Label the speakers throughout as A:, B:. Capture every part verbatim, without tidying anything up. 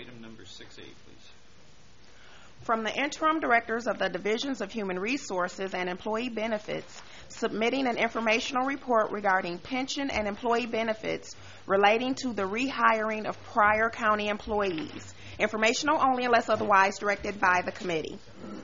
A: item number six A, please.
B: From the interim directors of the Divisions of Human Resources and Employee Benefits submitting an informational report regarding pension and employee benefits relating to the rehiring of prior county employees. Informational only unless otherwise directed by the committee.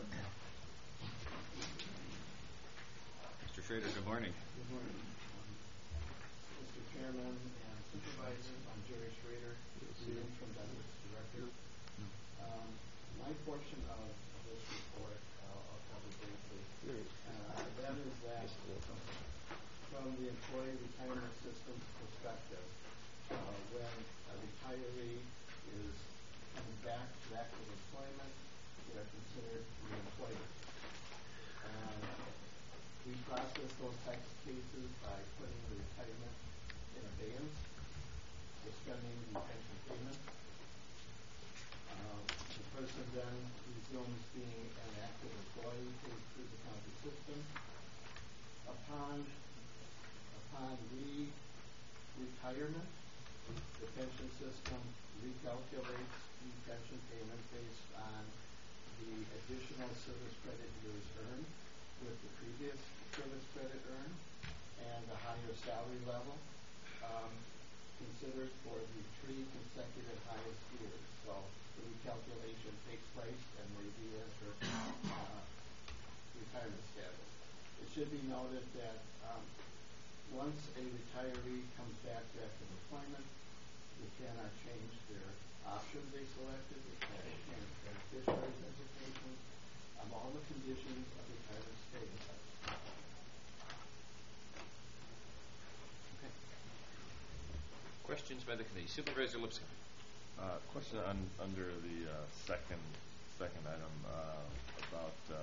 A: Mister Schrader, good morning.
C: Good morning. Mister Chairman and Supervisor, I'm Jerry Schrader, the interim director. Um, my portion of, of this report uh, I'll cover briefly. Uh, that is that from the employee retirement system's perspective, uh, when a retiree is coming back to active employment, they are considered reemployment. And we process those types of cases by putting the retirement in abeyance, suspending the pension payment. Uh, the person then resumes being an active employee paid through the county system. Upon upon re-retirement, the pension system recalculates the pension payment based on the additional service credit years earned with the previous service credit earned and the higher salary level um, considered for the three consecutive highest years. So the recalculation takes place and they re-enter uh, retirement status. It should be noted that um, once a retiree comes back to active employment, they cannot change their options they selected, they cannot change beneficiary designations, um, all the conditions of retirement stay in place.
A: Okay. Questions by the committee. Supervisor Lipscomb.
D: Uh, question on under the uh, second second item uh, about uh,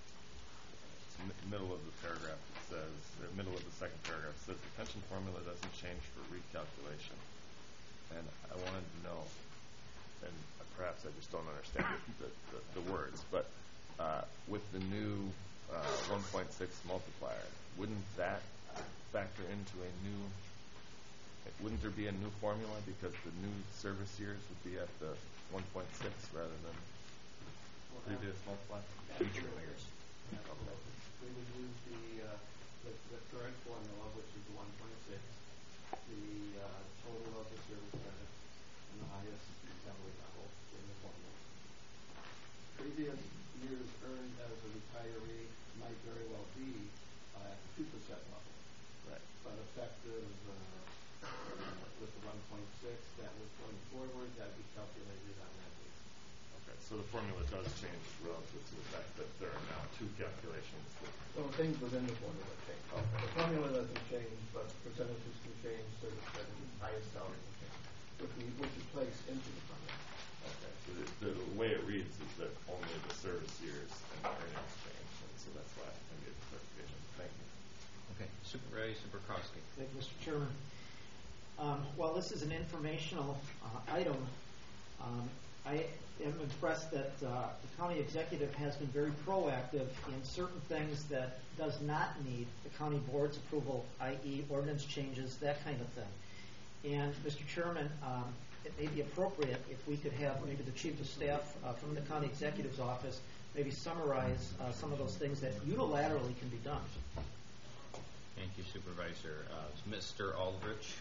D: m- middle of the paragraph. It says the middle of the second paragraph says the pension formula doesn't change for recalculation, and I wanted to know, and perhaps I just don't understand the, the, the words, but uh, with the new uh, one point six multiplier, wouldn't that factor into a new? Wouldn't there be a new formula because the new service years would be at the one point six rather than well, previous multiplier?
C: Future years. Yeah, we would use the, uh, the the current formula, which is the one point six, the uh, total of the service credit, and the highest salary level in the formula. Previous years earned as a retiree might very well be uh, at the two percent level,
D: right?
C: But effective uh, uh, with the one point six, that was going forward, that would be calculated on that basis.
D: Okay, so the formula does change relative to the fact that there are now two calculations.
C: So things within the formula change. Okay. The formula doesn't change, but percentages can change, service credit, highest salary can change, which, we, which is placed into the formula.
D: Okay, so the, the, the way it reads is that only the service years and the earnings change, and so that's why I get clarification. Thank you.
A: Okay, Supervisor Burkowski.
E: Thank you, Mister Chairman. Um, while this is an informational uh, item, um, I am impressed that uh, the county executive has been very proactive in certain things that does not need the county board's approval, that is ordinance changes, that kind of thing. And Mister Chairman, um, it may be appropriate if we could have maybe the chief of staff uh, from the county executive's office maybe summarize uh, some of those things that unilaterally can be done.
A: Thank you, Supervisor. Uh, Mister Aldrich.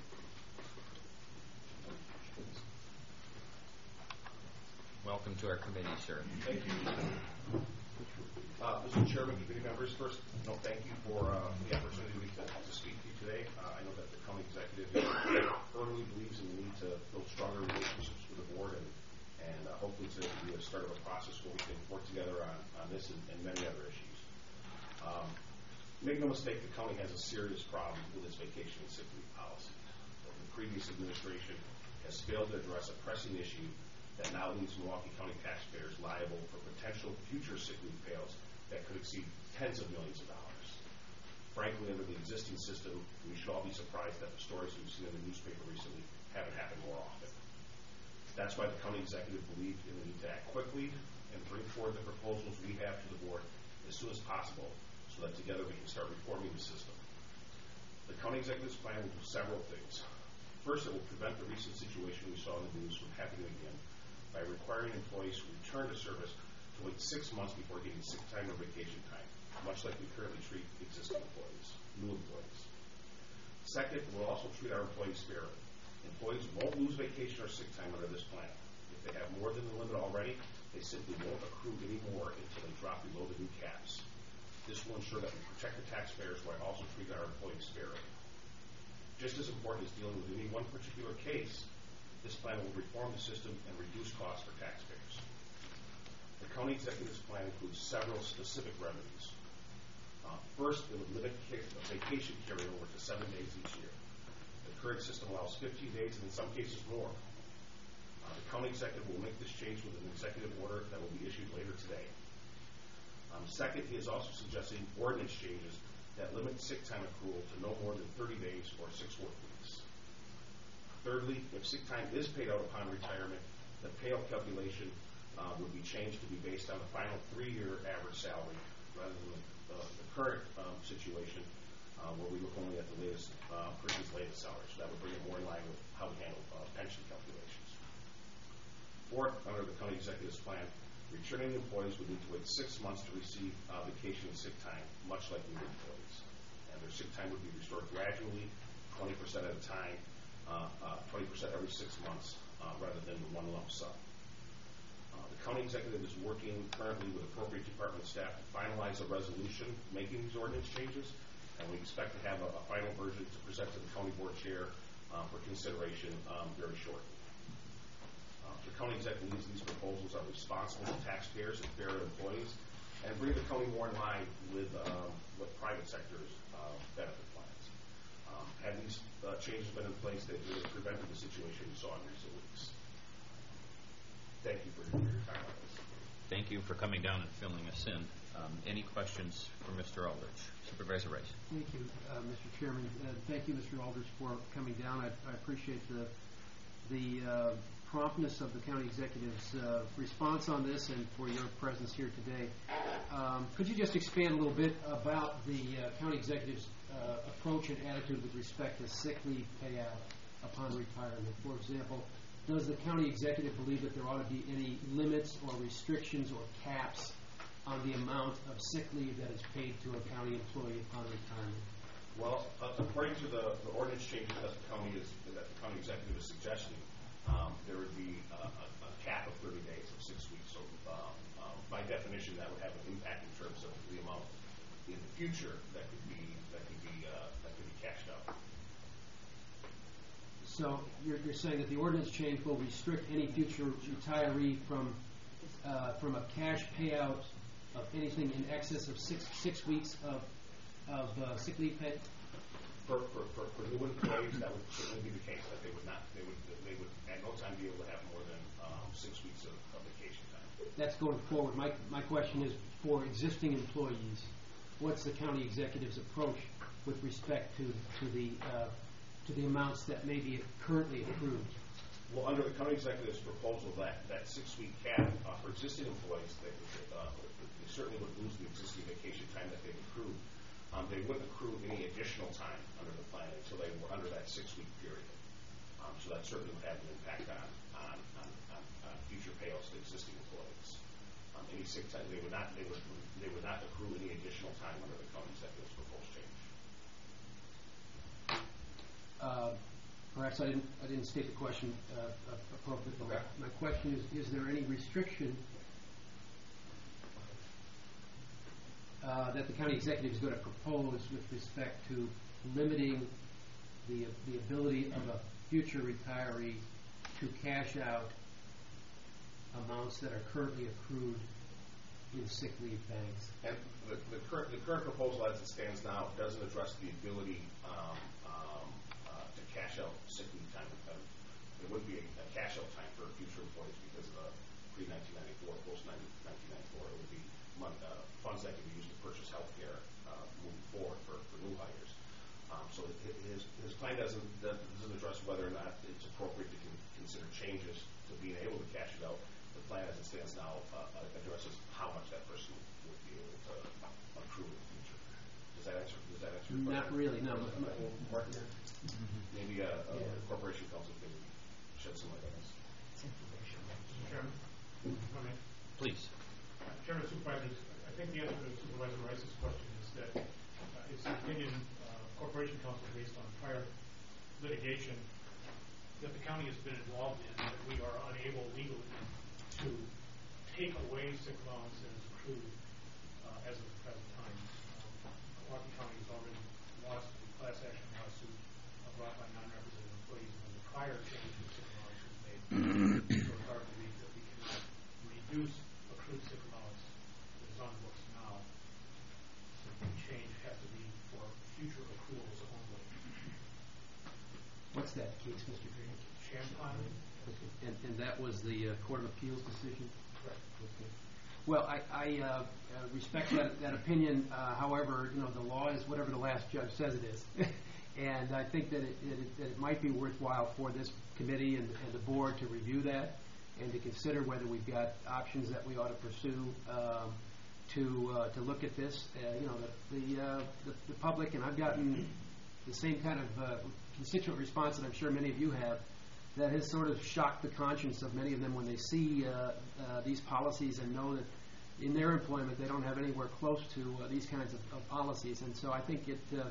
A: Welcome to our committee, sir.
F: Thank you. Uh, Mister Chairman, committee members, first, no, thank you for uh, the opportunity to, to speak to you today. Uh, I know that the county executive firmly believes in the need to build stronger relationships with the board and, and uh, hopefully to be the start of a process where we can work together on, on this and, and many other issues. Um, make no mistake, the county has a serious problem with its vacation and sick leave policy. The previous administration has failed to address a pressing issue that now leaves Milwaukee County taxpayers liable for potential future sick leave payouts that could exceed tens of millions of dollars. Frankly, under the existing system, we should all be surprised that the stories we've seen in the newspaper recently haven't happened more often. That's why the county executive believed in the need to act quickly and bring forward the proposals we have to the board as soon as possible so that together we can start reforming the system. The county executive's plan will do several things. First, it will prevent the recent situation we saw in the news from happening again by requiring employees who return to service to wait six months before getting sick time or vacation time, much like we currently treat existing employees, new employees. Second, we'll also treat our employees fairly. Employees won't lose vacation or sick time under this plan. If they have more than the limit already, they simply won't accrue any more until they drop below the new caps. This will ensure that we protect the taxpayers while also treating our employees fairly. Just as important as dealing with any one particular case, this plan will reform the system and reduce costs for taxpayers. The county executive's plan includes several specific remedies. Uh, first, it would limit vacation carryover to seven days each year. The current system allows fifteen days and in some cases more. Uh, the county executive will make this change with an executive order that will be issued later today. Um, second, he is also suggesting ordinance changes that limit sick time accrual to no more than thirty days or six work weeks. Thirdly, if sick time is paid out upon retirement, the payout calculation uh, would be changed to be based on the final three-year average salary rather than the, uh, the current um, situation uh, where we look only at the latest uh, person's latest salary. So that would bring it more in line with how we handle uh, pension calculations. Fourth, under the county executive's plan, returning employees would need to wait six months to receive uh, vacation and sick time, much like new employees. And their sick time would be restored gradually, twenty percent at a time, uh, uh, twenty percent every six months, uh, rather than the one lump sum. Uh, the county executive is working currently with appropriate department staff to finalize a resolution making these ordinance changes, and we expect to have a, a final version to present to the county board chair uh, for consideration um, very shortly. Uh, the county executive believes these proposals are responsible to taxpayers and fair to employees and bring the county more in line with um, what private sector's uh, benefit plans. Um, had these uh, changes been in place, they would have prevented the situation we saw in recent weeks. Thank you for your time on this.
A: Thank you for coming down and filling us in. Um, any questions for Mister Aldrich? Supervisor Rice.
G: Thank you, uh, Mister Chairman. Uh, thank you, Mister Aldrich, for coming down. I, I appreciate the the uh, promptness of the county executive's uh, response on this and for your presence here today. Um, could you just expand a little bit about the uh, county executive's uh, approach and attitude with respect to sick leave payout upon retirement? For example, does the county executive believe that there ought to be any limits or restrictions or caps on the amount of sick leave that is paid to a county employee upon retirement?
F: Well, uh, according to the, the ordinance changes that the county is that the county executive is suggesting, um, there would be a, a, a cap of thirty days of six weeks. So, um, um, by definition, that would have an impact in terms of the amount in the future that could be that could be uh, that could be cashed out.
G: So you're, you're saying that the ordinance change will restrict any future retiree from uh, from a cash payout of anything in excess of six six weeks of of uh, sick leave pay?
F: For, for, for, for new employees, that would certainly be the case. That they would not, they would, they would at no time be able to have more than um, six weeks of, of vacation time.
G: That's going forward. My my question is for existing employees. What's the county executive's approach with respect to to the uh, to the amounts that may be currently accrued?
F: Well, under the county executive's proposal, that, that six-week cap uh, for existing employees, they, uh, they certainly would lose the existing vacation time that they've accrued. Um, they wouldn't accrue any additional time under the plan until they were under that six-week period. Um, so that certainly would have an impact on, on, on, on, on future payouts to existing employees. Um, any sick time, they would not, they would, they would not accrue any additional time under the county executive's proposed change.
G: Uh, perhaps I didn't I didn't state the question uh, appropriately.
F: Okay.
G: My question is: is there any restriction Uh, that the county executive is going to propose with respect to limiting the the ability of a future retiree to cash out amounts that are currently accrued in sick leave banks?
F: And the, the current the current proposal as it stands now doesn't address the ability um, um, uh, to cash out sick leave time. Uh, there would be a, a cash out time for future employees because of the pre nineteen ninety-four, post nineteen ninety-four. It would be money, uh, funds that could be used to purchase health care uh, moving forward for, for new hires. Um, so it, his his plan doesn't doesn't address whether or not it's appropriate to con- consider changes to being able to cash it out. The plan as it stands now uh, addresses how much that person would be able to accrue in the future. Does that answer? Does that answer? Your
G: Not
F: question?
G: really. No.
F: Mark here. Mm-hmm. Maybe a, a yeah. corporation counsel can shed some light on this.
C: Mister Chairman,
A: Please.
H: Chairman, Supervisors, I think the answer to Supervisor Rice's question is that uh, it's the opinion uh, Corporation Council based on prior litigation that the county has been involved in that we are unable legally to take away sick allowance that is accrued uh, as of the present time. Um, Milwaukee County has already lost the class action lawsuit uh, brought by non-represented employees when the prior change to sick allowance was made. So it's our belief that we cannot reduce accrued sick allowance that is on the books now. So the change has to be for future accruals only.
G: What's that case, Mister Green?
H: Champagne.
G: And, and that was the uh, Court of Appeals decision?
H: Correct.
G: Okay. Well, I, I uh, uh, respect that, that opinion. Uh, however, you know, the law is whatever the last judge says it is. And I think that it, it, that it might be worthwhile for this committee and, and the board to review that and to consider whether we've got options that we ought to pursue um, to uh, to look at this. Uh, you know, the the, uh, the the public, and I've gotten the same kind of uh, constituent response that I'm sure many of you have, that has sort of shocked the conscience of many of them when they see uh, uh, these policies and know that in their employment they don't have anywhere close to uh, these kinds of, of policies. And so I think it uh,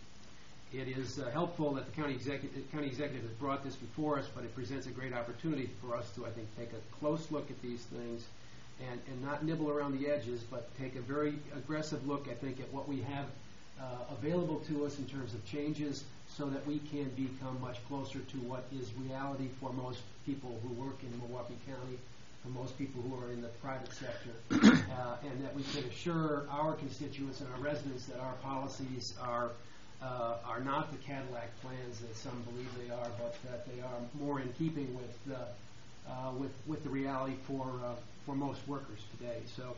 G: it is uh, helpful that the county executive, county executive has brought this before us, but it presents a great opportunity for us to, I think, take a close look at these things and, and not nibble around the edges, but take a very aggressive look, I think, at what we have uh, available to us in terms of changes, so that we can become much closer to what is reality for most people who work in Milwaukee County, for most people who are in the private sector, uh, and that we can assure our constituents and our residents that our policies are uh, are not the Cadillac plans that some believe they are, but that they are more in keeping with uh, uh, with with the reality for uh, for most workers today. So.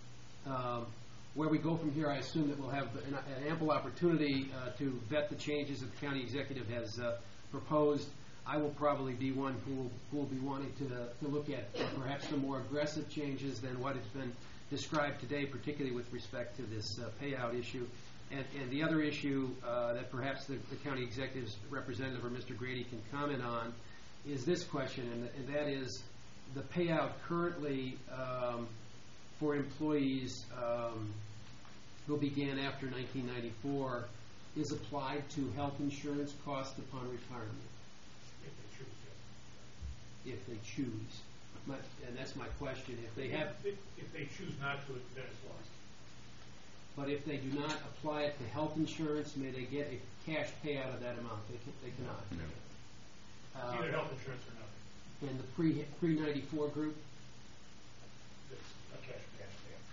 G: Um, Where we go from here, I assume that we'll have an, an ample opportunity uh, to vet the changes that the county executive has uh, proposed. I will probably be one who will, who will be wanting to, to look at perhaps some more aggressive changes than what has been described today, particularly with respect to this uh, payout issue. And, and the other issue uh, that perhaps the, the county executive's representative or Mister Grady can comment on is this question, and, and that is the payout currently um, for employees um, who began after nineteen ninety-four is applied to health insurance costs upon retirement.
H: If they choose, yes.
G: If they choose. My, and that's my question. If they have,
H: If, if they choose not to, then it's lost.
G: but if they do not apply it to health insurance, may they get a cash payout of that amount? They, can, they cannot.
A: No.
H: It's
G: Uh,
H: either health insurance or nothing.
G: and the pre pre ninety-four group,
H: It's a cash cash payout.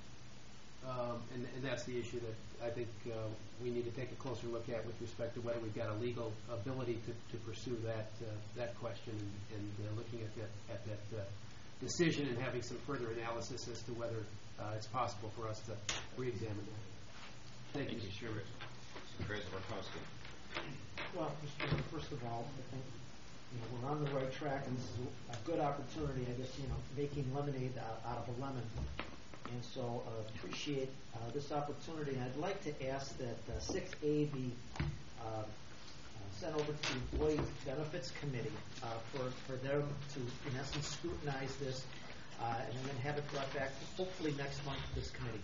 G: um, and, and that's the issue that I think uh, we need to take a closer look at with respect to whether we've got a legal ability to, to pursue that uh, that question, and, and uh, looking at that at that uh, decision and having some further analysis as to whether uh, it's possible for us to re-examine that. Thank,
A: Thank
G: you,
A: you,
G: Mister Chairman.
A: Supervisor Markowski.
E: Well, Mister Chairman, first of all, I think you know, we're on the right track, and this is a good opportunity, I guess, you know, making lemonade out, out of a lemon. And so uh, appreciate uh, this opportunity. And I'd like to ask that uh, six A be uh, uh, sent over to the Employee Benefits Committee uh, for, for them to, in essence, scrutinize this uh, and then have it brought back, hopefully next month, to this committee.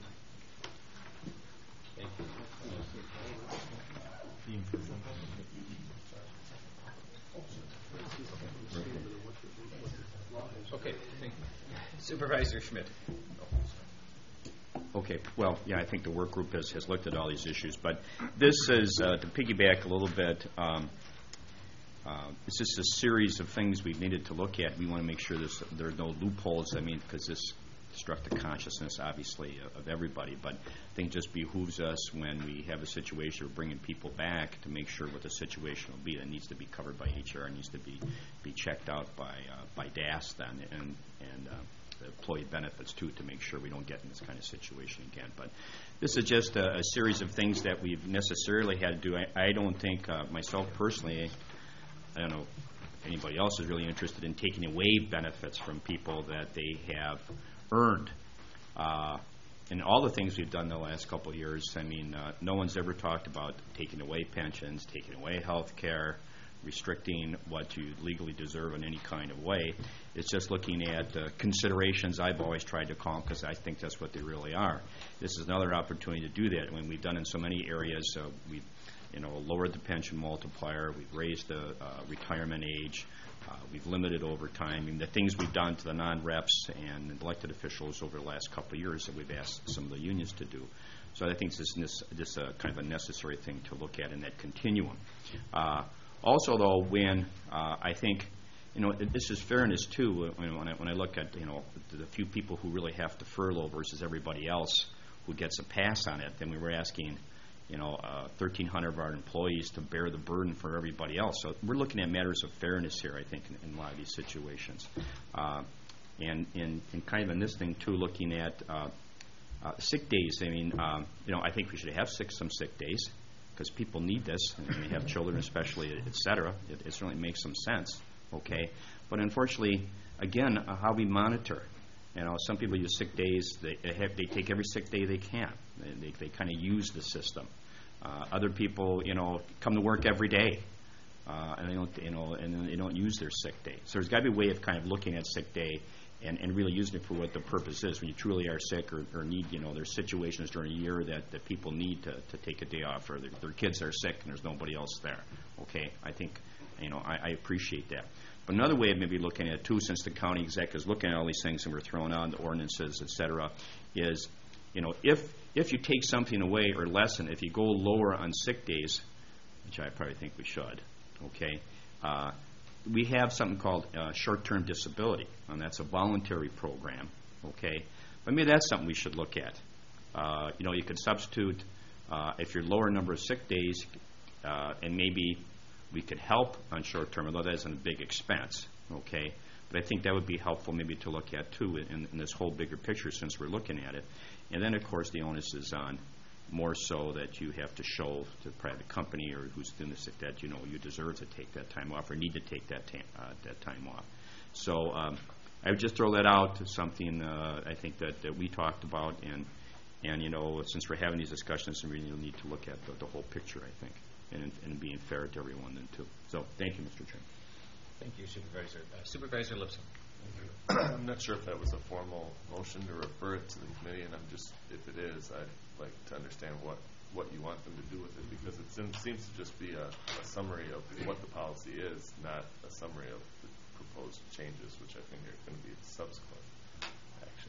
A: Thank you. Okay, thank you. Supervisor Schmidt.
I: Okay, well, yeah, I think the work group has, has looked at all these issues, but this is, uh, to piggyback a little bit, um, uh, it's just a series of things we've needed to look at. We want to make sure there's, there are no loopholes, I mean, because this struck the consciousness, obviously, of, of everybody, but I think it just behooves us when we have a situation of bringing people back to make sure what the situation will be. That needs to be covered by H R, needs to be, be checked out by, uh, by D A S then, and, and uh, the employee benefits too, to make sure we don't get in this kind of situation again. But this is just a, a series of things that we've necessarily had to do. I, I don't think uh, myself personally, I don't know if anybody else is really interested in taking away benefits from people that they have earned. Uh, and all the things we've done the last couple of years, I mean, uh, no one's ever talked about taking away pensions, taking away health care, restricting what you legally deserve in any kind of way. It's just looking at uh, considerations. I've always tried to call because I think that's what they really are. This is another opportunity to do that. I mean, we've done in so many areas. Uh, we've you know, lowered the pension multiplier. We've raised the uh, retirement age. Uh, we've limited overtime. I mean, the things we've done to the non-reps and elected officials over the last couple of years that we've asked some of the unions to do. So I think this is this uh, kind of a necessary thing to look at in that continuum. Uh, also, though, when uh, I think, you know, this is fairness too. You know, when I when I look at you know the, the few people who really have to furlough versus everybody else who gets a pass on it, then we were asking, you know, uh, thirteen hundred of our employees to bear the burden for everybody else. So we're looking at matters of fairness here, I think, in, in a lot of these situations. Uh, and, and, and kind of in this thing, too, looking at uh, uh, sick days. I mean, um, you know, I think we should have sick, some sick days because people need this. And they have children especially, et cetera. It, it certainly makes some sense, okay? But unfortunately, again, uh, how we monitor. You know, some people use sick days. They, they, have, they take every sick day they can. They, they, they kind of use the system. Uh, other people, you know, come to work every day, uh, and they don't, you know, and they don't use their sick day. So there's got to be a way of kind of looking at sick day and, and really using it for what the purpose is. When you truly are sick or, or need, you know, there's situations during a year that, that people need to, to take a day off, or their, their kids are sick and there's nobody else there. Okay, I think, you know, I, I appreciate that. But another way of maybe looking at it, too, since the county exec is looking at all these things and we're throwing out the ordinances, et cetera, is, you know, if if you take something away or lessen, if you go lower on sick days, which I probably think we should, okay, uh, we have something called uh, short-term disability, and that's a voluntary program, okay? But maybe that's something we should look at. Uh, you know, you could substitute, uh, if you're lower number of sick days, uh, and maybe we could help on short-term, although that isn't a big expense, okay? But I think that would be helpful maybe to look at, too, in, in this whole bigger picture since we're looking at it. And then, of course, the onus is on more so that you have to show to the private company or who's doing this that, you know, you deserve to take that time off or need to take that, ta- uh, that time off. So um, I would just throw that out to something uh, I think that, that we talked about. And, and, you know, since we're having these discussions, we really need to look at the, the whole picture, I think, and, and being fair to everyone then, too. So thank you, Mister Chairman.
A: Thank you, Supervisor. Uh, Supervisor Lipson.
D: I'm not sure if that was a formal motion to refer it to the committee, and I'm just, if it is, I'd like to understand what, what you want them to do with it, because it seems, seems to just be a, a summary of what the policy is, not a summary of the proposed changes, which I think are going to be subsequent action.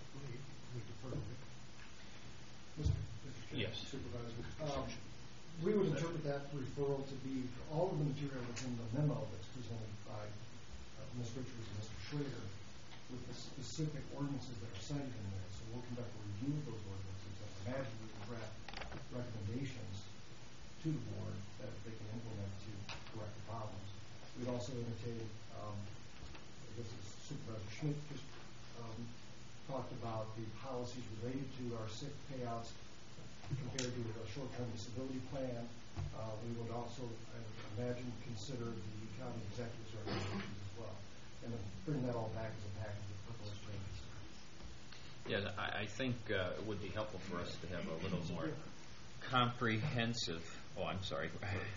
C: Mister
A: Yes.
C: Supervisor, um, we would interpret that referral to be for all of the material within the memo that's presented by uh, Miz Richards and Mister Schrader with the specific ordinances that are cited in there. So we'll conduct a review of those ordinances and imagine we will draft recommendations to the board that they can implement to correct the problems. We'd also entertain, um, this is Supervisor Schmidt just um, talked about the policies related to our sick payouts compared to a short-term disability plan. Uh, we would also, I imagine, consider the county executive's recommendations as well, and then bring that all back as a package of proposed changes.
A: Yeah, I, I think uh, it would be helpful for us to have a little more comprehensive, oh, I'm sorry,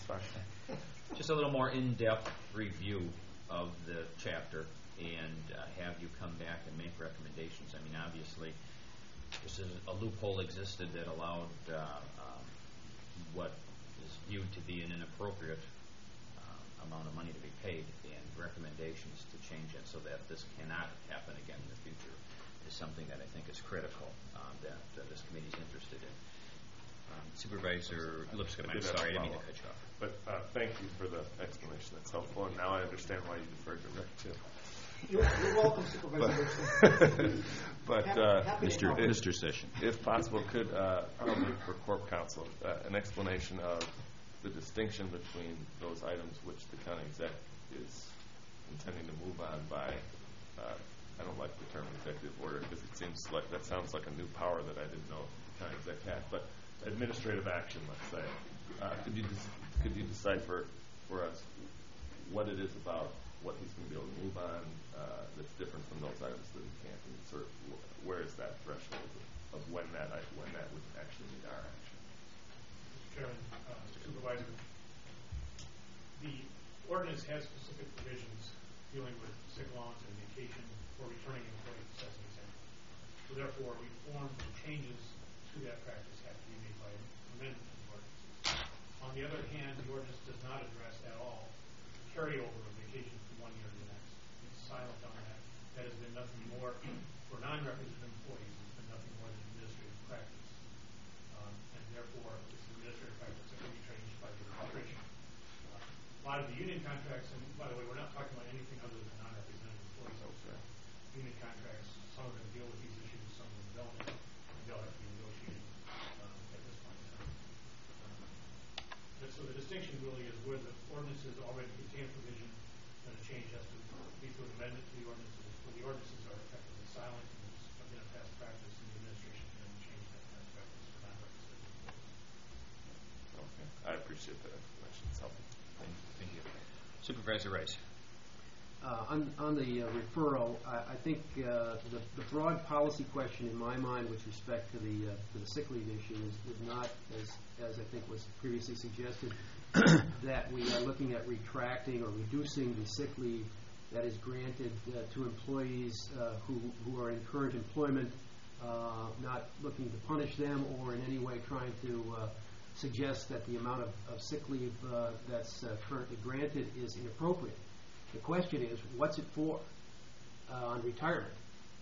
A: just a little more in-depth review of the chapter and uh, have you come back and make recommendations. I mean, obviously, this is a loophole existed that allowed uh, um, what is viewed to be an inappropriate uh, amount of money to be paid, and recommendations to change it so that this cannot happen again in the future is something that I think is critical um, that uh, this committee is interested in. Um, Supervisor Lipscomb, I'm sorry, I didn't mean to cut you off.
D: But uh, thank you for the explanation. That's helpful, and now I understand why you deferred to Rick, too.
E: You're, you're welcome, Supervisor Lipson.
D: But
E: Happy-
D: uh,
E: happy to
I: Mister
E: help.
I: Mister Session.
D: if possible, could uh, probably for Corp Counsel uh, an explanation of the distinction between those items which the county exec is intending to move on by, uh, I don't like the term executive order because it seems like that sounds like a new power that I didn't know the county exec had, but administrative action, let's say. Uh, could you dis- could you decipher for us what it is about what he's going to be able to move on uh, that's different from those items that he can't, and sort of wh- where is that threshold of, of when that I, when that would actually need our action?
H: Mister Chairman, uh, Mister Supervisor, the ordinance has specific provisions dealing with sick allowance and vacation for returning employees, as an example. So therefore, reforms and changes to that practice have to be made by amendment to the ordinances. On the other hand, the ordinance does not address at all carryover of vacation from one year to the next. It's silent on that. That has been nothing more for non-represented employees. It's been nothing more than administrative practice. Um, and therefore, it's an administrative practice that can be changed by the administration. Uh, a lot of the union contracts, and by the way, we're not talking about anything other than non-represented employees. Also, union contracts, some of them deal with these issues, some of them don't, and they'll have to be negotiated um, at this point in time. Um, but so the distinction really is where the ordinances already contain a provision, and a change has to be through an amendment to the ordinances. Where the ordinances are effectively silent, and there's been a past practice, and the administration can then change that past practice for non-represented employees.
D: Okay. I appreciate that explanation. It's helpful.
A: Thank thank you. Supervisor Rice.
G: Uh, on, on the uh, referral, I, I think uh, the, the broad policy question in my mind with respect to the uh, to the sick leave issue is, is not, as as I think was previously suggested, that we are looking at retracting or reducing the sick leave that is granted uh, to employees uh, who who are in current employment, uh, not looking to punish them or in any way trying to uh, suggest that the amount of, of sick leave uh, that's uh, currently granted is inappropriate. The question is, what's it for uh, on retirement?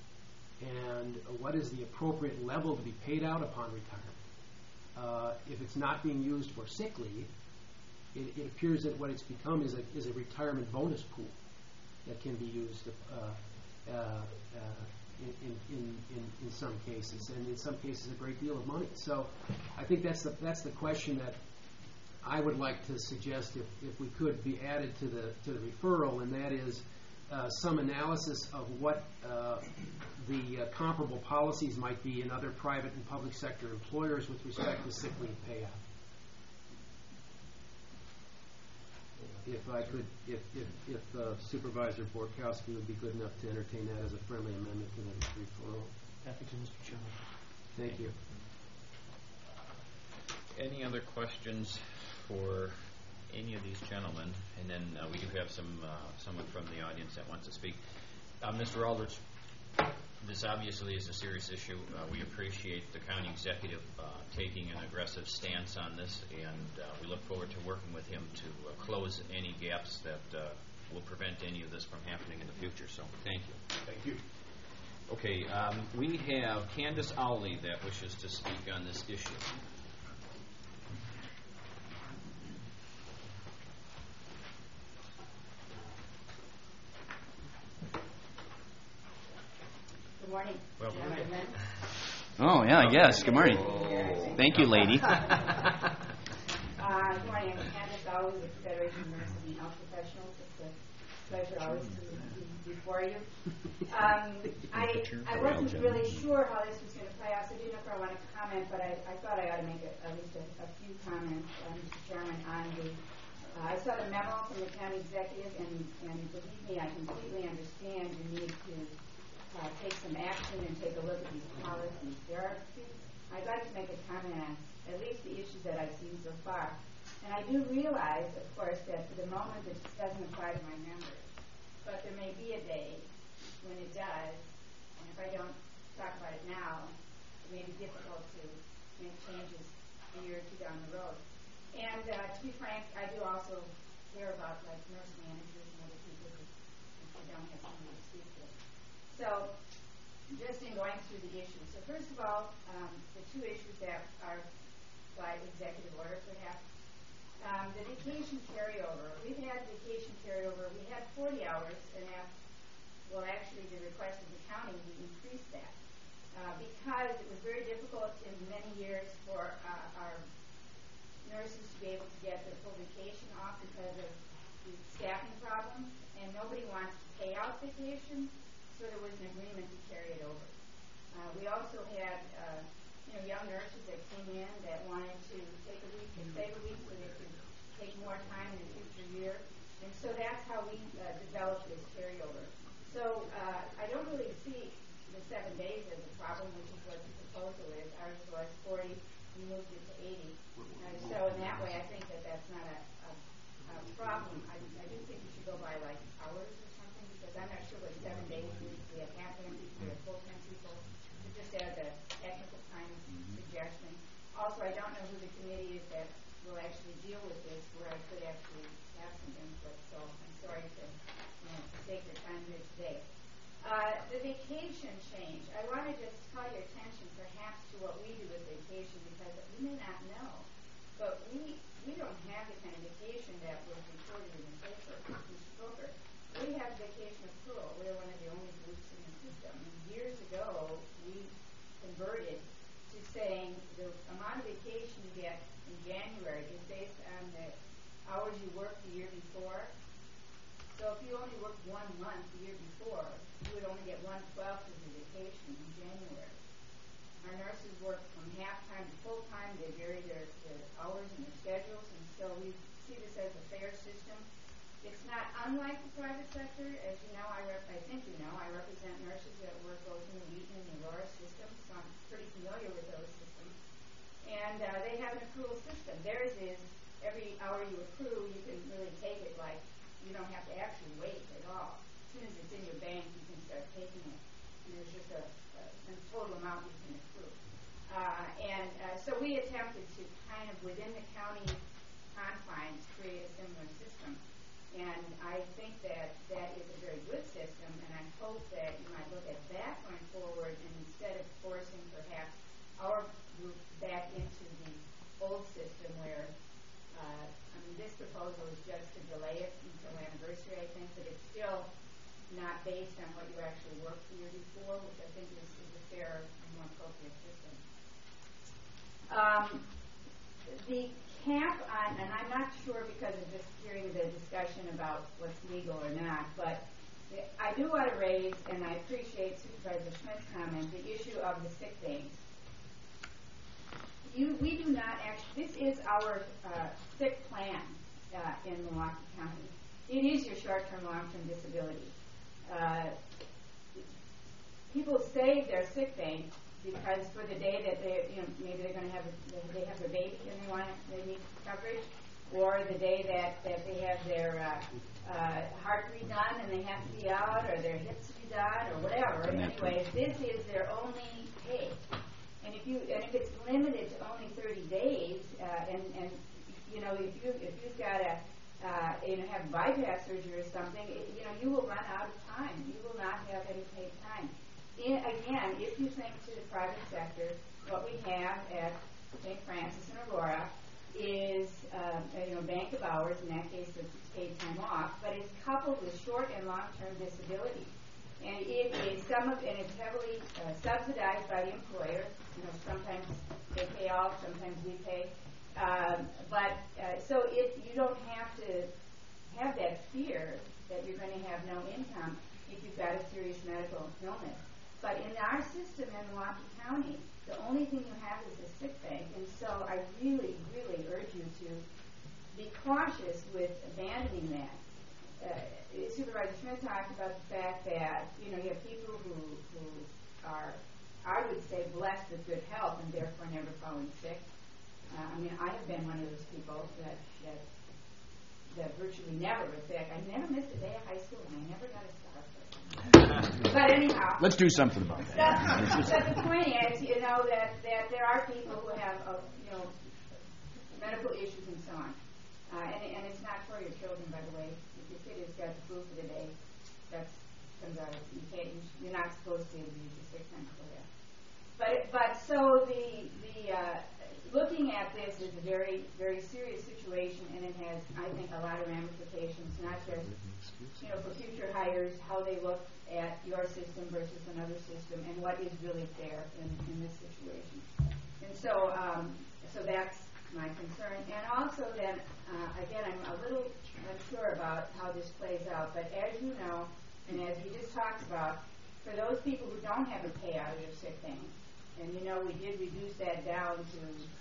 G: And what is the appropriate level to be paid out upon retirement? Uh, if it's not being used for sick leave, it, it appears that what it's become is a, is a retirement bonus pool that can be used uh, uh, uh, in, in, in, in some cases, and in some cases a great deal of money. So I think that's the, that's the question that I would like to suggest if, if we could be added to the to the referral, and that is uh, some analysis of what uh, the uh, comparable policies might be in other private and public sector employers with respect to sick leave payout. If I could, if if, if uh, Supervisor Borkowski would be good enough to entertain that as a friendly amendment to the referral.
E: Happy to, Mister Chairman.
G: Thank you.
A: Any other questions for any of these gentlemen? And then uh, we do have some uh, someone from the audience that wants to speak. Uh, Mister Aldrich, this obviously is a serious issue. Uh, we appreciate the county executive uh, taking an aggressive stance on this, and uh, we look forward to working with him to uh, close any gaps that uh, will prevent any of this from happening in the future. So thank you.
F: Thank you.
A: Okay, um, we have Candace Owley that wishes to speak on this issue.
J: Good morning.
A: Well,
J: gentlemen.
K: Oh, yeah, I guess. Good morning. Thank you, lady.
J: Uh, good morning. I'm Candace Owley with the Federation of Nurses and Health Professionals. It's a pleasure always to be before you. Um, I, I wasn't really sure how this was going to play out, so I didn't know if I wanted to comment, but I, I thought I ought to make a, at least a, a few comments, uh, Mister Chairman, on the Uh, I saw the memo from the county executive, and, and believe me, I completely understand the need to uh, take some action and take a look at these policies. There are, I'd like to make a comment on at least the issues that I've seen so far. And I do realize, of course, that for the moment this doesn't apply to my members. But there may be a day when it does, and if I don't talk about it now, it may be difficult to make changes a year or two down the road. And uh, to be frank, I do also care about like nurse managers and other people who, who don't have someone to speak to. So, just in going through the issues. So first of all, um, the two issues that are by executive order perhaps. Um, the vacation carryover. We've had vacation carryover. We had forty hours, and that, well, actually, the request of the county, we increased that uh, because it was very difficult in many years for uh, our nurses to be able to get their full vacation off because of the staffing problems, and nobody wants to pay out vacation, so there was an agreement to carry it over. Uh, we also had uh, you know, young nurses that came in that wanted to take a week and save a week so they could take more time in the future year, and so that's how we uh, developed this carryover. So uh, I don't really see the seven days as a problem, which is what the proposal is. Ours was forty, we moved it to eighty. Uh, so in that way, I think that that's not a, a uh, problem, I, I do think you should go by like hours or something, because I'm not sure what seven days we we have half-time people, we have full-time people. So just as a technical kind of suggestion. Also, I don't know who the committee is that will actually deal with this, where I could actually have some input. So I'm sorry to, you know, to take your time here today. Uh, the vacation change. I want to just call your attention perhaps to what we do with vacation, because you may not know, but we we don't have the kind of vacation that was reported in the paper. Mister Booker, we have vacation accrual. We're one of the only groups in the system. And years ago, we converted to saying the amount of vacation you get in January is based on the hours you worked the year before. So if you only worked one month the year before, you would only get one twelfth of the vacation in January. Our nurses work from half-time to full-time. They vary their, their hours and their schedules, and so we see this as a fair system. It's not unlike the private sector. As you know, I, rep- I think you know, I represent nurses that work both in the Wheaton and the Aurora system, so I'm pretty familiar with those systems. And uh, they have an accrual system. Theirs is every hour you accrue, you can really take it like you don't have to actually wait at all. As soon as it's in your bank, you can start taking it. And there's just a, a, a total amount you can accrue. Uh, and uh, so we attempted to kind of, within the county confines, create a similar system. And I think that that is a very good system, and I hope that you might look at that going forward, and instead of forcing perhaps our group back into the old system where uh, I mean, this proposal is just to delay it until anniversary, I think, but it's still not based on what you actually worked the year before, which I think is, is a fair and more appropriate system. Um, the cap on, and I'm not sure because of just hearing the discussion about what's legal or not, but I do want to raise, and I appreciate Supervisor Schmidt's comment, the issue of the sick days. You, we do not actually, this is our uh, sick plan uh, in Milwaukee County. It is your short-term, long-term disability. Uh, people save their sick day because for the day that they, you know, maybe they're going to have, a, they have their baby and they want, they need coverage, or the day that, that they have their uh, uh, heart redone and they have to be out, or their hips to be done, or whatever. Anyways, this is their only pay. And if you and if it's limited to only thirty days, uh, and and you know if you if you've got a uh, you know have bypass surgery or something, it, you know you will run out of time. You will not have any paid time. In, again, if you think to the private sector, what we have at Saint Francis and Aurora is uh, you know bank of hours. In that case, it's paid time off, but it's coupled with short and long-term disability. And it is some of, and it's heavily uh, subsidized by the employer. You know, sometimes they pay all, sometimes we pay. Um, but uh, so it, you don't have to have that fear that you're going to have no income if you've got a serious medical illness. But in our system in Milwaukee County, the only thing you have is a sick bank, and so I really, really urge you to be cautious with abandoning that. Uh, Supervisor Schmidt talked about the fact that, you know, you have people who, who are, I would say, blessed with good health and therefore never falling sick. Uh, I mean, I have been one of those people that, that that virtually never was sick. I never missed a day of high school, and I never got a scar. But anyhow.
K: Let's do something about that.
J: But the point is, you know, that, that there are people who have, uh, you know, medical issues and so on. Uh, and, and it's not for your children, by the way. If your kid has got the flu for the day, that's comes out. You can't. You're not supposed to use your sick time for that. But but so the the uh, looking at this is a very very serious situation, and it has, I think, a lot of ramifications. Not just you know for future hires, how they look at your system versus another system, and what is really fair in, in this situation. And so um, so that's my concern. And also then, uh, again, I'm a little unsure about how this plays out, but as you know, and as we just talked about, for those people who don't have a payout of their sick bank, and you know we did reduce that down to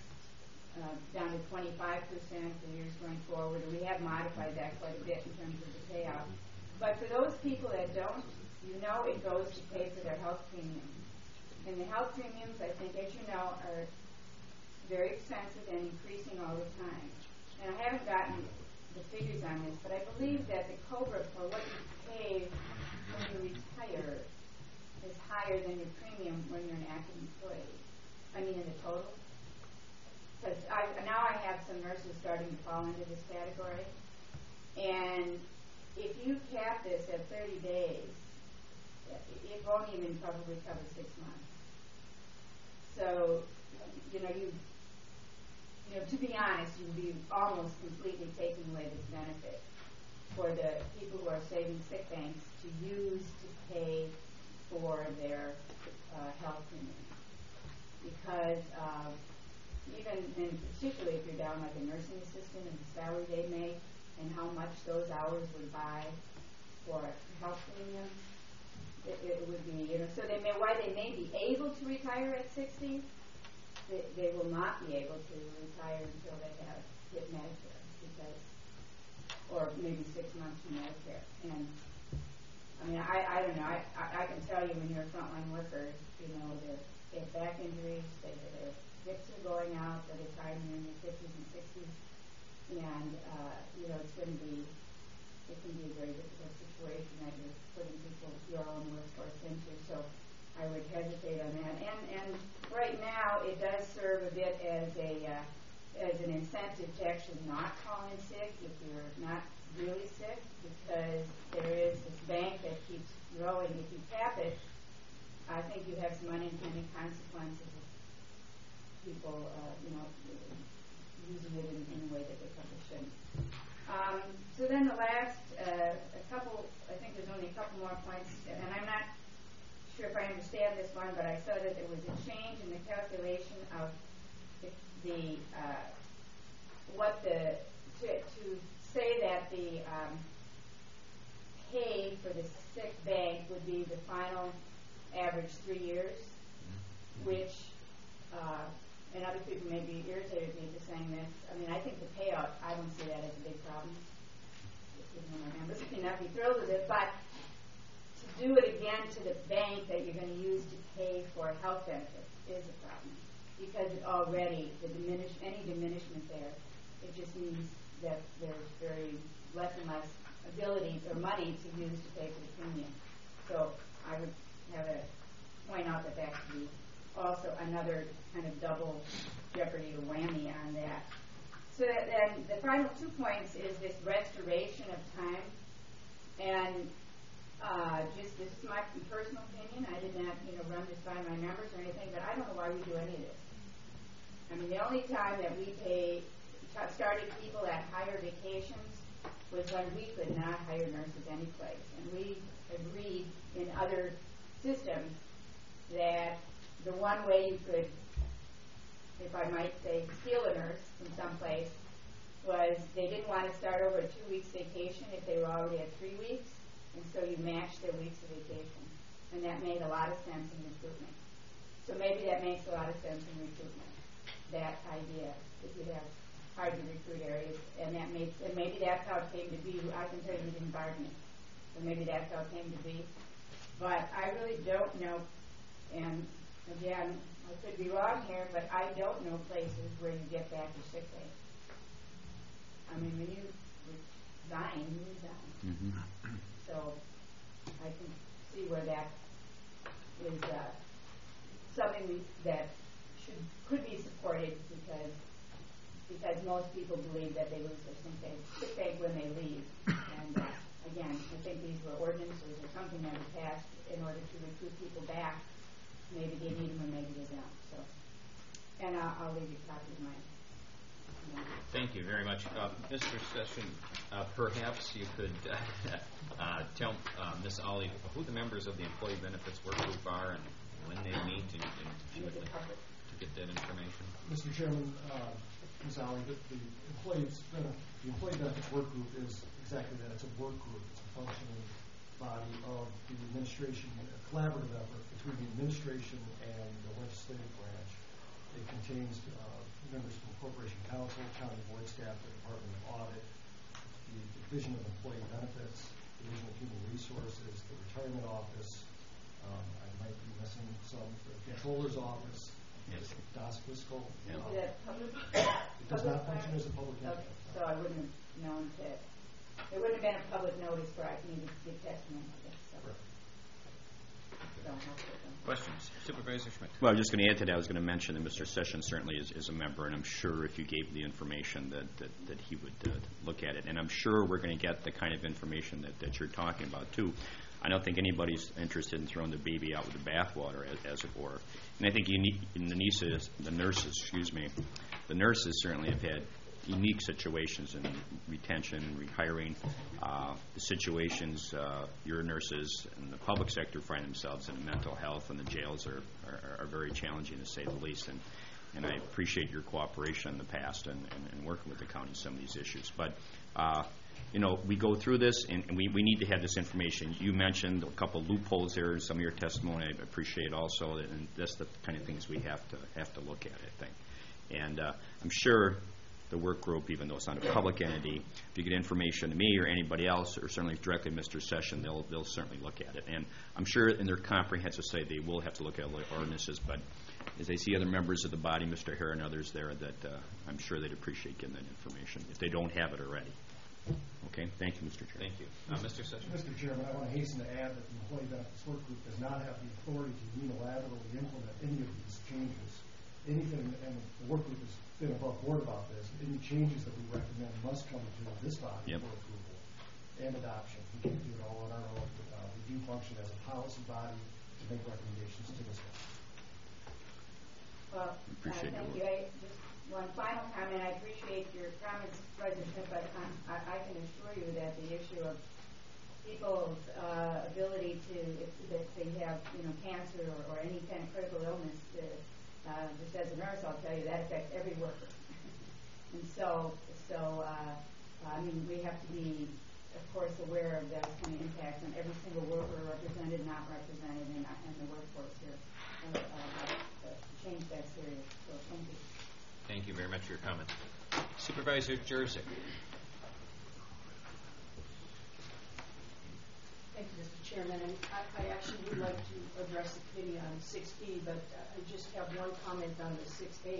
J: uh, down to twenty-five percent for years going forward, and we have modified that quite a bit in terms of the payout. But for those people that don't, you know it goes to pay for their health premiums. And the health premiums, I think, as you know, are very expensive and increasing all the time. And I haven't gotten the figures on this, but I believe that the COBRA for what you pay when you retire is higher than your premium when you're an active employee. I mean, in the total. Because now I have some nurses starting to fall into this category, and if you cap this at thirty days, it won't even probably cover six months. So, you know, you, you know, to be honest, you'd be almost completely taking away this benefit for the people who are saving sick banks to use to pay for their uh, health premium. Because uh, even, and particularly if you're down like a nursing assistant and the salary they make and how much those hours would buy for health premium, It, it would be, you know, so they may, why they may be able to retire at sixty, they, they will not be able to retire until they have hit Medicare, because, or maybe six months from Medicare. And, I mean, I, I don't know, I, I, I can tell you when you're a frontline worker, you know, they have back injuries, they, their hips are going out, they're retiring in their fifties and sixties, and, uh, you know, it's going to be, it can be a very difficult situation that you're putting people, your own workforce into. So I would hesitate on that. And and right now it does serve a bit as a uh, as an incentive to actually not call in sick if you're not really sick, because there is this bank that keeps growing. If you cap it, I think you have some unintended consequences of people, uh, you know, using it in, in a way that they probably shouldn't. Um, so then the last, uh, a couple, I think there's only a couple more points, and I'm not sure if I understand this one, but I saw that there was a change in the calculation of the, the uh, what the, to, to say that the um, pay for the sick bank would be the final average three years, which, uh, and other people may be irritated with me for saying this. I mean, I think the payout, I don't see that as a big problem. Even though my members may not be thrilled with it, but to do it again to the bank that you're going to use to pay for health benefits is a problem, because it already, the diminish, any diminishment there, it just means that there's very less and less ability or money to use to pay for the premium. So I would have a point out that that could be also another kind of double jeopardy or whammy on that. So that, then the final two points is this restoration of time. And uh, just this is my personal opinion. I did not, you know, run this by my members or anything, but I don't know why we do any of this. I mean, the only time that we pay, started people at higher vacations was when we could not hire nurses anyplace. And we agreed in other systems that the one way you could, if I might say, steal a nurse from someplace was they didn't want to start over a two weeks vacation if they were already at three weeks, and so you matched their weeks of vacation. And that made a lot of sense in recruitment. So maybe that makes a lot of sense in recruitment, that idea, if you have hard to recruit areas, and that made, and maybe that's how it came to be. I can tell you we didn't bargain it, so maybe that's how it came to be. But I really don't know, and again, I could be wrong here, but I don't know places where you get back your sick pay. I mean, when you resign, you resign. Mm-hmm. So I can see where that is uh, something we, that should could be supported, because because most people believe that they lose their sick pay, sick pay when they leave. And uh, again, I think these were ordinances or something that was passed in order to recruit people back. Maybe they need them or maybe they don't. So, and uh, I'll leave you a copy of mine.
A: Thank you very much. Uh, Mister Session, uh, perhaps you could uh, uh, tell uh, Miz Ollie who the members of the Employee Benefits Work Group are and when they meet, and, and if you would like to get that information.
C: Mister Chairman, uh, Miz Ollie, the, the, employees, uh, the Employee Benefits Work Group is exactly that. It's a work group. It's a functioning body of the administration, a collaborative effort between the administration and the legislative branch. It contains uh, members from Corporation Counsel, County Board staff, the Department of Audit, the Division of Employee Benefits, Division of Human Resources, the Retirement Office. Um, I might be missing some, the Controller's Office,
A: Yes.
C: Das Quisco.
I: Yeah.
J: Is it public?
C: It does
J: public
C: not function
J: fire?
C: as a public
J: Okay,
C: entity.
J: so I wouldn't have known that, there wouldn't have been a public notice where I needed to give testimony, I guess, so.
C: Correct.
J: So, I'll put them.
A: Questions? Supervisor Schmidt.
I: Well, I was just going to add to that. I was going to mention that Mister Sessions certainly is, is a member, and I'm sure if you gave the information that, that, that he would uh, look at it. And I'm sure we're going to get the kind of information that, that you're talking about, too. I don't think anybody's interested in throwing the baby out with the bathwater, as, as it were. And I think you need, the nurses, the nurses, excuse me, the nurses certainly have had unique situations in retention and rehiring. Uh, the situations uh, your nurses in the public sector find themselves in mental health, and the jails are, are, are very challenging, to say the least. And, and I appreciate your cooperation in the past and, and, and working with the county on some of these issues. But uh, you know, we go through this, and, and we, we need to have this information. You mentioned a couple loopholes there in some of your testimony. I appreciate also, and that's the kind of things we have to have to look at, I think. And uh, I'm sure the work group, even though it's not a public entity, if you get information to me or anybody else, or certainly directly Mister Session, they'll they'll certainly look at it. And I'm sure in their comprehensive study they will have to look at ordinances. But as I see other members of the body, Mister Hare and others there, that uh, I'm sure they'd appreciate getting that information if they don't have it already. Okay, thank you, Mister Chairman.
A: Thank you. Uh, Mister Sessions.
C: Mister Chairman, I want to hasten to add that the Employee Benefits Work Group does not have the authority to unilaterally implement any of these changes. Anything, and the work group has been above board about this, any changes that we recommend must come to this body
I: Yep.
C: for approval and adoption. We can't do it all on our own. Uh, we do function as a policy body to make recommendations to this body.
J: Well, uh,
I: Appreciate your
J: thank
I: work.
J: you. I, just one final comment. I appreciate your comments, President Smith, but I'm, I, I can assure you that the issue of people's uh, ability to, if, if they have, you know, cancer or, or any kind of critical illness, uh, uh, just as a nurse, I'll tell you that affects every worker. And so, so uh, I mean, we have to be, of course, aware of those kind of impacts on every single worker, represented, not represented, in, in the workforce here. Uh, uh, to change that serious. So thank you.
A: Thank you very much for your comments. Supervisor Jurzik.
L: Thank you, Mister Chairman. And I, I actually would like to address the committee on six B, but uh, I just have one comment on the six A.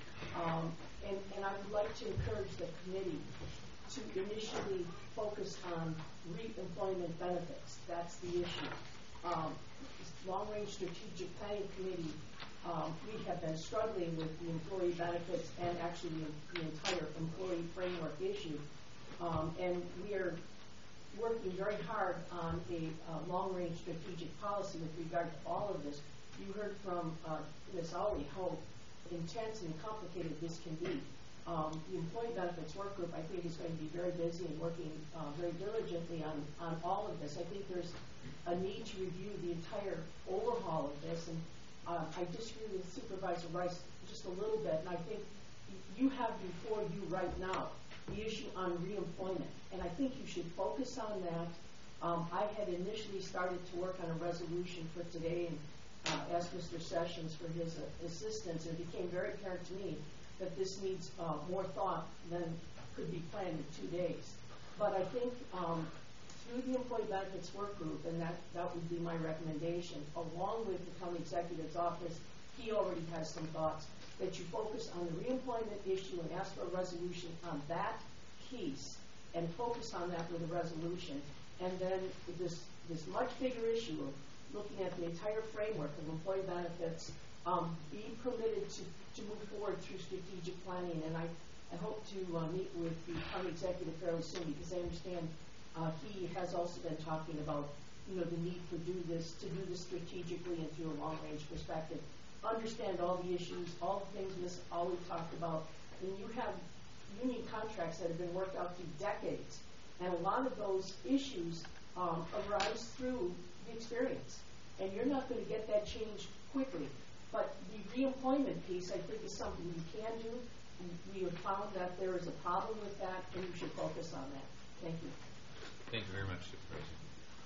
L: Um, and, and I would like to encourage the committee to initially focus on re-employment benefits. That's the issue. Um, this long-range strategic planning committee, um, we have been struggling with the employee benefits and actually the, the entire employee framework issue. Um, and we are working very hard on a uh, long-range strategic policy with regard to all of this. You heard from uh, Miz Ollie how intense and complicated this can be. Um, the Employee Benefits Work Group, I think, is going to be very busy and working uh, very diligently on, on all of this. I think there's a need to review the entire overhaul of this, and uh, I disagree with Supervisor Rice just a little bit, and I think you have before you right now the issue on reemployment, and I think you should focus on that. Um, I had initially started to work on a resolution for today and uh, asked Mister Sessions for his uh, assistance, and it became very apparent to me that this needs uh, more thought than could be planned in two days. But I think um, through the Employee Benefits Work Group, and that, that would be my recommendation, along with the County Executive's Office, he already has some thoughts, that you focus on the reemployment issue and ask for a resolution on that piece and focus on that with a resolution. And then this, this much bigger issue of looking at the entire framework of employee benefits, um, be permitted to, to move forward through strategic planning. And I, I hope to uh, meet with the county executive fairly soon, because I understand uh, he has also been talking about, you know, the need to do this, to do this strategically and through a long-range perspective. Understand all the issues, all the things Miz Ollie talked about. And you have union contracts that have been worked out through decades. And a lot of those issues um, arise through the experience. And you're not going to get that change quickly. But the reemployment piece, I think, is something you can do. We have found that there is a problem with that, and you should focus on that. Thank you.
A: Thank you very much, Supervisor.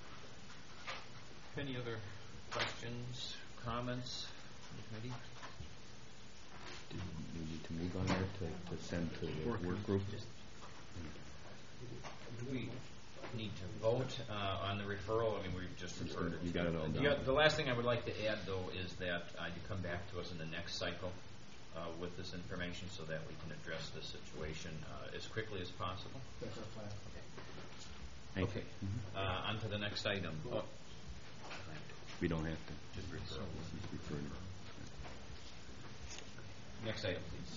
A: Any other questions, comments from the committee?
I: Do you need to move on there to, to send to the work group?
A: Do we, need to vote uh, on the referral. I mean, we've just referred it.
I: You got it all
A: The,
I: down.
A: the last thing I would like to add, though, is that uh, you come back to us in the next cycle uh, with this information so that we can address this situation uh, as quickly as possible.
C: That's our plan.
I: Thank
A: Okay.
I: you.
A: Uh, on to the next item. Oh.
I: We don't have to.
A: Just refer.
I: Just refer to-
A: Next item, please.